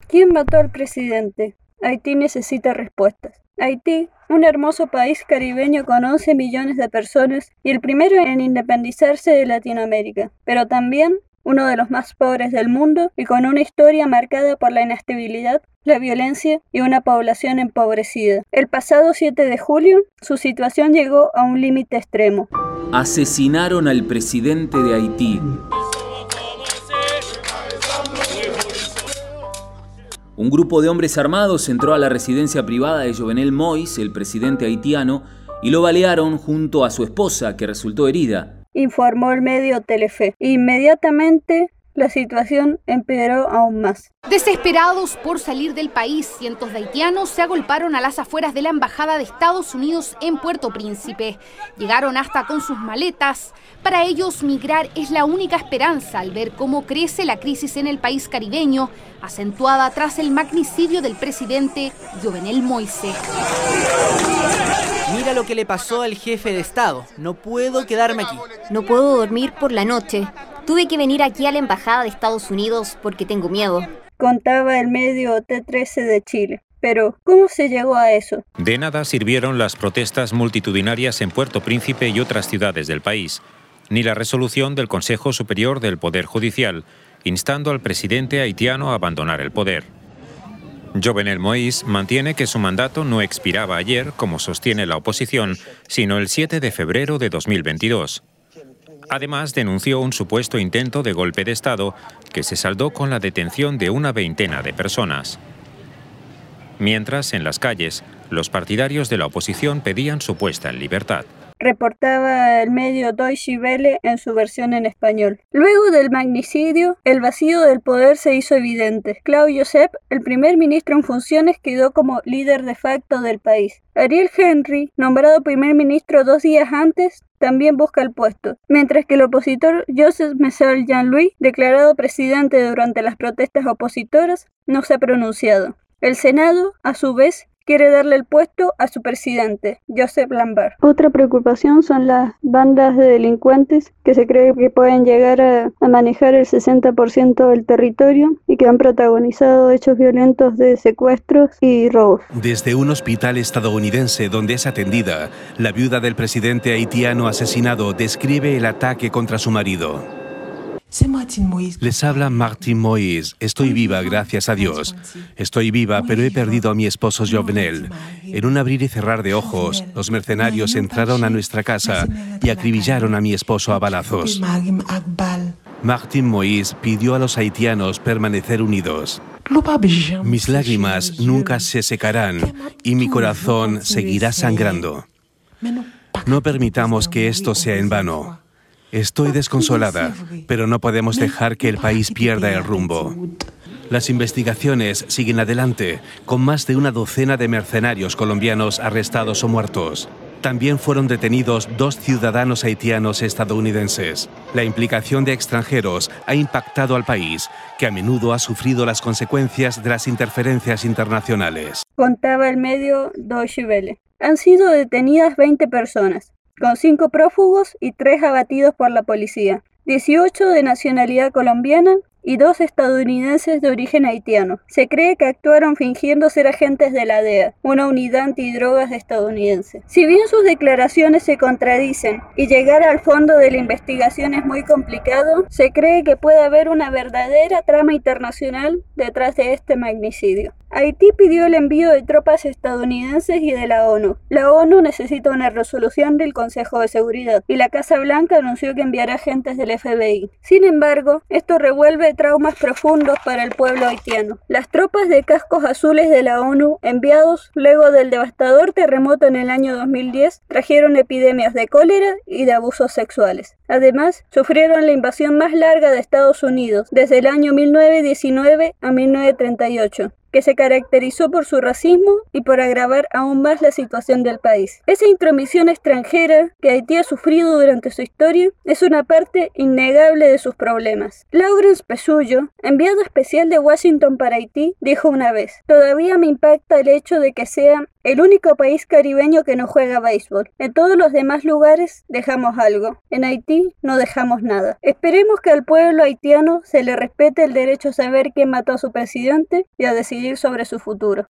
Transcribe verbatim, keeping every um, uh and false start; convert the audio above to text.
¿Quién mató al presidente? Haití necesita respuestas. Haití, un hermoso país caribeño con once millones de personas y el primero en independizarse de Latinoamérica, pero también uno de los más pobres del mundo y con una historia marcada por la inestabilidad, la violencia y una población empobrecida. El pasado siete de julio, su situación llegó a un límite extremo. Asesinaron al presidente de Haití. Un grupo de hombres armados entró a la residencia privada de Jovenel Moïse, el presidente haitiano, y lo balearon junto a su esposa, que resultó herida, informó el medio Telefe. Inmediatamente la situación empeoró aún más. Desesperados por salir del país, cientos de haitianos se agolparon a las afueras de la Embajada de Estados Unidos en Puerto Príncipe. Llegaron hasta con sus maletas. Para ellos, migrar es la única esperanza al ver cómo crece la crisis en el país caribeño, acentuada tras el magnicidio del presidente Jovenel Moïse. Mira lo que le pasó al jefe de Estado. No puedo quedarme aquí. No puedo dormir por la noche. Tuve que venir aquí a la Embajada de Estados Unidos porque tengo miedo, contaba el medio T trece de Chile. Pero, ¿cómo se llegó a eso? De nada sirvieron las protestas multitudinarias en Puerto Príncipe y otras ciudades del país, ni la resolución del Consejo Superior del Poder Judicial, instando al presidente haitiano a abandonar el poder. Jovenel Moïse mantiene que su mandato no expiraba ayer, como sostiene la oposición, sino el siete de febrero de dos mil veintidós. Además, denunció un supuesto intento de golpe de Estado que se saldó con la detención de una veintena de personas. Mientras, en las calles, los partidarios de la oposición pedían su puesta en libertad. Reportaba el medio Deutsche Welle en su versión en español. Luego del magnicidio, el vacío del poder se hizo evidente. Claude Joseph, el primer ministro en funciones, quedó como líder de facto del país. Ariel Henry, nombrado primer ministro dos días antes, también busca el puesto, mientras que el opositor Joseph Michel Jean-Louis, declarado presidente durante las protestas opositoras, no se ha pronunciado. El Senado, a su vez, quiere darle el puesto a su presidente, Joseph Lambert. Otra preocupación son las bandas de delincuentes que se cree que pueden llegar a, a manejar el sesenta por ciento del territorio y que han protagonizado hechos violentos de secuestros y robos. Desde un hospital estadounidense donde es atendida, la viuda del presidente haitiano asesinado describe el ataque contra su marido. Les habla Martin Moïse. Estoy viva, gracias a Dios. Estoy viva, pero he perdido a mi esposo Jovenel. En un abrir y cerrar de ojos, los mercenarios entraron a nuestra casa y acribillaron a mi esposo a balazos. Martin Moïse pidió a los haitianos permanecer unidos. Mis lágrimas nunca se secarán y mi corazón seguirá sangrando. No permitamos que esto sea en vano. Estoy desconsolada, pero no podemos dejar que el país pierda el rumbo. Las investigaciones siguen adelante, con más de una docena de mercenarios colombianos arrestados o muertos. También fueron detenidos dos ciudadanos haitianos estadounidenses. La implicación de extranjeros ha impactado al país, que a menudo ha sufrido las consecuencias de las interferencias internacionales. Contaba el medio Deutsche Welle. Han sido detenidas veinte personas, con cinco prófugos y tres abatidos por la policía, dieciocho de nacionalidad colombiana y dos estadounidenses de origen haitiano. Se cree que actuaron fingiendo ser agentes de la D E A, una unidad antidrogas estadounidense. Si bien sus declaraciones se contradicen y llegar al fondo de la investigación es muy complicado, se cree que puede haber una verdadera trama internacional detrás de este magnicidio. Haití pidió el envío de tropas estadounidenses y de la ONU. La ONU necesita una resolución del Consejo de Seguridad y la Casa Blanca anunció que enviará agentes del F B I. Sin embargo, esto revuelve traumas profundos para el pueblo haitiano. Las tropas de cascos azules de la ONU, enviados luego del devastador terremoto en el año dos mil diez, trajeron epidemias de cólera y de abusos sexuales. Además, sufrieron la invasión más larga de Estados Unidos, desde el año mil novecientos diecinueve a mil novecientos treinta y ocho. que se caracterizó por su racismo y por agravar aún más la situación del país. Esa intromisión extranjera que Haití ha sufrido durante su historia es una parte innegable de sus problemas. Lawrence Pesullo, enviado especial de Washington para Haití, dijo una vez: "Todavía me impacta el hecho de que sea el único país caribeño que no juega béisbol. En todos los demás lugares dejamos algo. En Haití no dejamos nada". Esperemos que al pueblo haitiano se le respete el derecho a saber quién mató a su presidente y a decidir sobre su futuro.